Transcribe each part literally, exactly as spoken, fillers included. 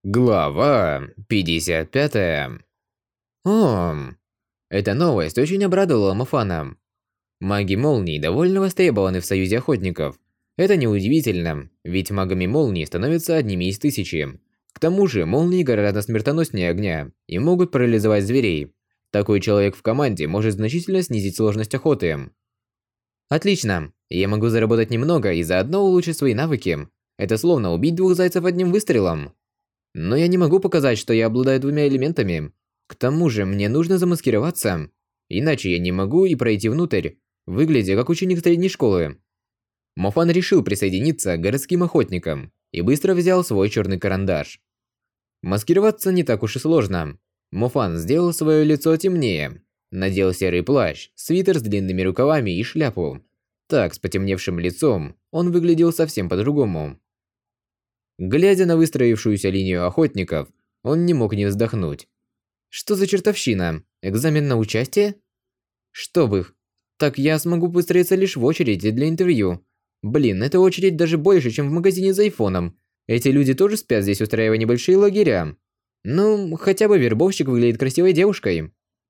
Глава пятьдесят пятая. О, эта новость очень обрадовала Мафана. Маги молний довольно востребованы в Союзе Охотников. Это неудивительно, ведь магами молний становятся одними из тысячи. К тому же молнии гораздо смертоноснее огня и могут парализовать зверей. Такой человек в команде может значительно снизить сложность охоты. Отлично, я могу заработать немного и заодно улучшить свои навыки. Это словно убить двух зайцев одним выстрелом. Но я не могу показать, что я обладаю двумя элементами. К тому же мне нужно замаскироваться, иначе я не могу и пройти внутрь, выглядя как ученик средней школы. Мофан решил присоединиться к городским охотникам и быстро взял свой черный карандаш. Маскироваться не так уж и сложно. Мофан сделал свое лицо темнее, надел серый плащ, свитер с длинными рукавами и шляпу. Так, с потемневшим лицом, он выглядел совсем по-другому. Глядя на выстроившуюся линию охотников, он не мог не вздохнуть. Что за чертовщина? Экзамен на участие? Чтоб их. Так я смогу выстроиться лишь в очереди для интервью. Блин, эта очередь даже больше, чем в магазине за айфоном. Эти люди тоже спят здесь, устраивая небольшие лагеря. Ну, хотя бы вербовщик выглядит красивой девушкой.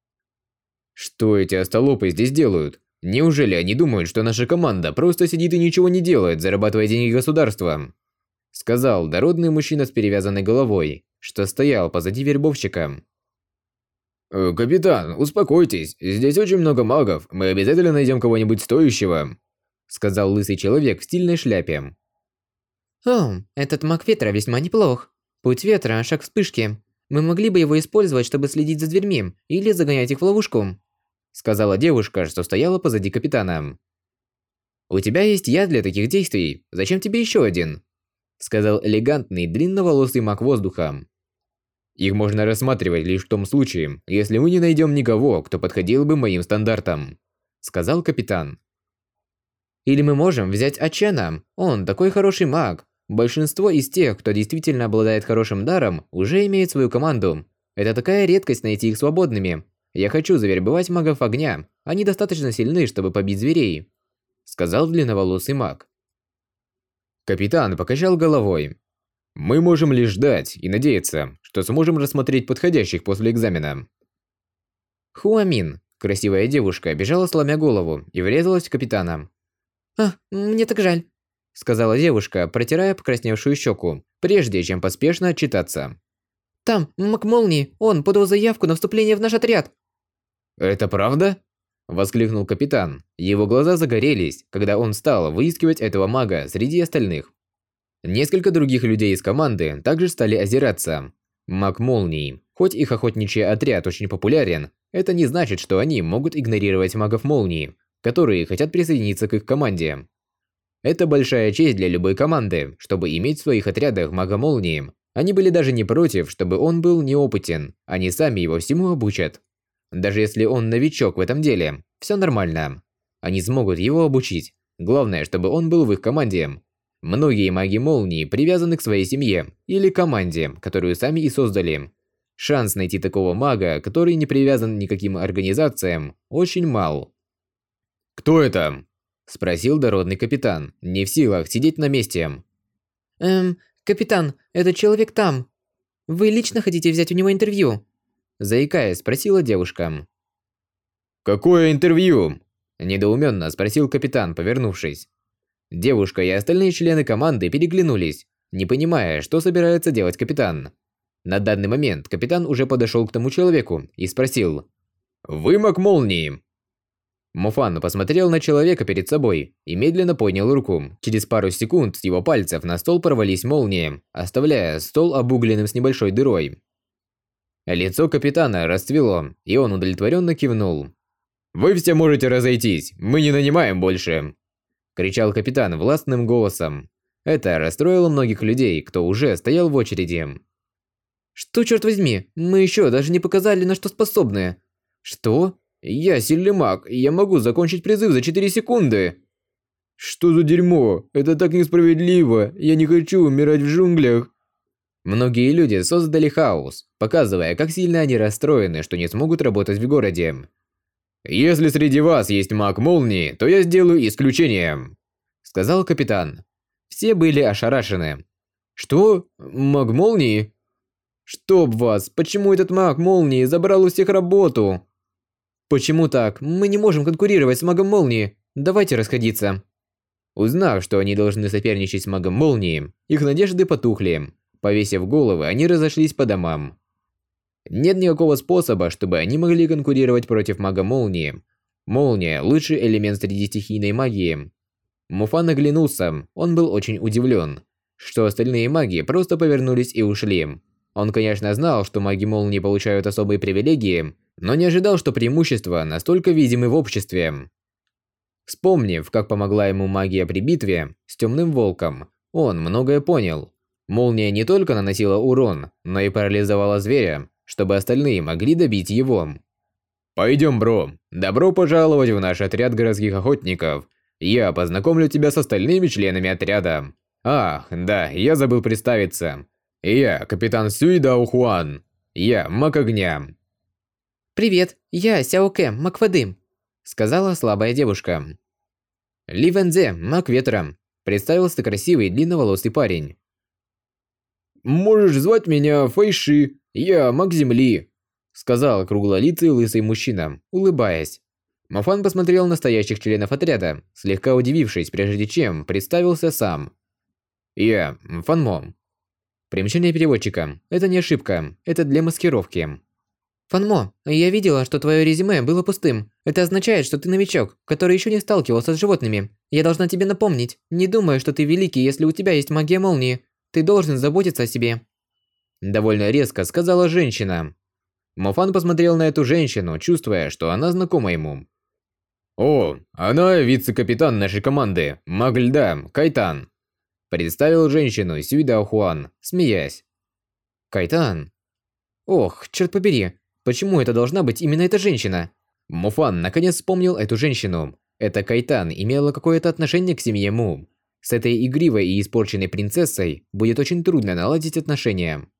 Что эти остолопы здесь делают? Неужели они думают, что наша команда просто сидит и ничего не делает, зарабатывая деньги государства? Сказал дородный мужчина с перевязанной головой, что стоял позади вербовщика. «Э, «Капитан, успокойтесь, здесь очень много магов, мы обязательно найдем кого-нибудь стоящего», сказал лысый человек в стильной шляпе. О, этот маг ветра весьма неплох. Путь ветра – шаг вспышки. Мы могли бы его использовать, чтобы следить за зверьми или загонять их в ловушку, сказала девушка, что стояла позади капитана. У тебя есть яд для таких действий, зачем тебе еще один? Сказал элегантный длинноволосый маг воздуха. Их можно рассматривать лишь в том случае, если мы не найдем никого, кто подходил бы моим стандартам, сказал капитан. Или мы можем взять Ачена, он такой хороший маг. Большинство из тех, кто действительно обладает хорошим даром, уже имеет свою команду. Это такая редкость найти их свободными. Я хочу завербовать магов огня, они достаточно сильны, чтобы побить зверей, сказал длинноволосый маг. Капитан покачал головой. Мы можем лишь ждать и надеяться, что сможем рассмотреть подходящих после экзамена. Хуамин, красивая девушка, бежала сломя голову и врезалась в капитана. А, мне так жаль, сказала девушка, протирая покрасневшую щеку, прежде чем поспешно отчитаться. Там, маг молнии, он подал заявку на вступление в наш отряд. Это правда? Воскликнул капитан. Его глаза загорелись, когда он стал выискивать этого мага среди остальных. Несколько других людей из команды также стали озираться. Маг молний. Хоть их охотничий отряд очень популярен, это не значит, что они могут игнорировать магов молнии, которые хотят присоединиться к их команде. Это большая честь для любой команды, чтобы иметь в своих отрядах мага молнии. Они были даже не против, чтобы он был неопытен, они сами его всему обучат. Даже если он новичок в этом деле, все нормально. Они смогут его обучить. Главное, чтобы он был в их команде. Многие маги молнии привязаны к своей семье или команде, которую сами и создали. Шанс найти такого мага, который не привязан ни к каким организациям, очень мал. «Кто это?» – спросил дородный капитан, не в силах сидеть на месте. Эм, капитан, этот человек там. Вы лично хотите взять у него интервью? Заикаясь, спросила девушка. «Какое интервью?» – недоуменно спросил капитан, повернувшись. Девушка и остальные члены команды переглянулись, не понимая, что собирается делать капитан. На данный момент капитан уже подошел к тому человеку и спросил: «Вы маг молнии?» Муфан посмотрел на человека перед собой и медленно поднял руку. Через пару секунд с его пальцев на стол порвались молнии, оставляя стол обугленным с небольшой дырой. Лицо капитана расцвело, и он удовлетворенно кивнул. «Вы все можете разойтись, мы не нанимаем больше!» Кричал капитан властным голосом. Это расстроило многих людей, кто уже стоял в очереди. Что, черт возьми, мы еще даже не показали, на что способны. Что? Я сильный маг, и я могу закончить призыв за четыре секунды. Что за дерьмо? Это так несправедливо, я не хочу умирать в джунглях. Многие люди создали хаос, показывая, как сильно они расстроены, что не смогут работать в городе. «Если среди вас есть маг молнии, то я сделаю исключение», — сказал капитан. Все были ошарашены. «Что? Маг молнии? Чтоб вас, почему этот маг молнии забрал у всех работу? Почему так? Мы не можем конкурировать с магом молнии. Давайте расходиться. Узнав, что они должны соперничать с магом молнии, их надежды потухли. Повесив головы, они разошлись по домам. Нет никакого способа, чтобы они могли конкурировать против мага молнии. Молния – лучший элемент среди стихийной магии. Муфан оглянулся, он был очень удивлен, что остальные маги просто повернулись и ушли. Он, конечно, знал, что маги молнии получают особые привилегии, но не ожидал, что преимущества настолько видимы в обществе. Вспомнив, как помогла ему магия при битве с Темным Волком, он многое понял. Молния не только наносила урон, но и парализовала зверя, чтобы остальные могли добить его. «Пойдем, бро. Добро пожаловать в наш отряд городских охотников. Я познакомлю тебя с остальными членами отряда. Ах, да, я забыл представиться. Я капитан Сюй Дао Хуан. Я маг огня». «Привет, я Сяо Кэ, маг воды», — сказала слабая девушка. «Ли Вэнзе, маг ветра», — представился красивый длинноволосый парень. «Можешь звать меня Фэйши, я маг земли», — сказал круглолицый лысый мужчина, улыбаясь. Муфан посмотрел на стоящих членов отряда, слегка удивившись, прежде чем представился сам. «Я Фанмо». Примечание переводчика. Это не ошибка, это для маскировки. Фанмо, я видела, что твое резюме было пустым. Это означает, что ты новичок, который еще не сталкивался с животными. Я должна тебе напомнить, не думаю, что ты великий, если у тебя есть магия молнии. Ты должен заботиться о себе. Довольно резко сказала женщина. Муфан посмотрел на эту женщину, чувствуя, что она знакома ему. «О, она вице-капитан нашей команды, маг льда, Кайтан», представил женщину Сюй Дао Хуан, смеясь. Кайтан? Ох, черт побери, почему это должна быть именно эта женщина? Муфан наконец вспомнил эту женщину. Эта Кайтан имела какое-то отношение к семье Му. С этой игривой и испорченной принцессой будет очень трудно наладить отношения.